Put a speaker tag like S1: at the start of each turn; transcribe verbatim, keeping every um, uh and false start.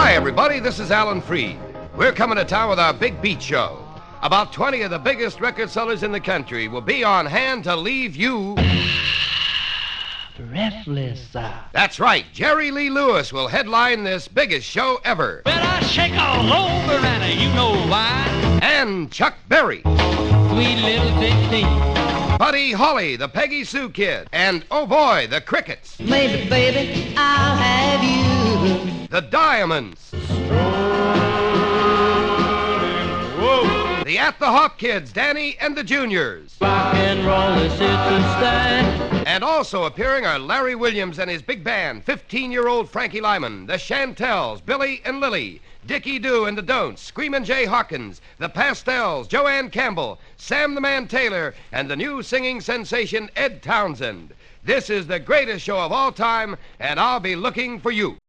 S1: Hi, everybody. This is Alan Freed. We're coming to town with our big beat show. About twenty of the biggest record sellers in the country will be on hand to leave you...
S2: breathless, sir.
S1: That's right. Jerry Lee Lewis will headline this biggest show ever.
S3: Well, I shake all over, and you know why.
S1: And Chuck Berry.
S3: Sweet little sixteen.
S1: Buddy Holly, the Peggy Sue Kid. And, oh boy, the Crickets.
S4: Maybe, baby, I'll have you.
S1: The Diamonds.
S3: Whoa.
S1: The At the Hop Kids, Danny and the Juniors.
S3: Rock and roll is its stand.
S1: And also appearing are Larry Williams and his big band, fifteen-year-old Frankie Lyman, the Chantels, Billy and Lily, Dickie Doo and the Don'ts, Screamin' Jay Hawkins, the Pastels, Joanne Campbell, Sam the Man Taylor, and the new singing sensation Ed Townsend. This is the greatest show of all time, and I'll be looking for you.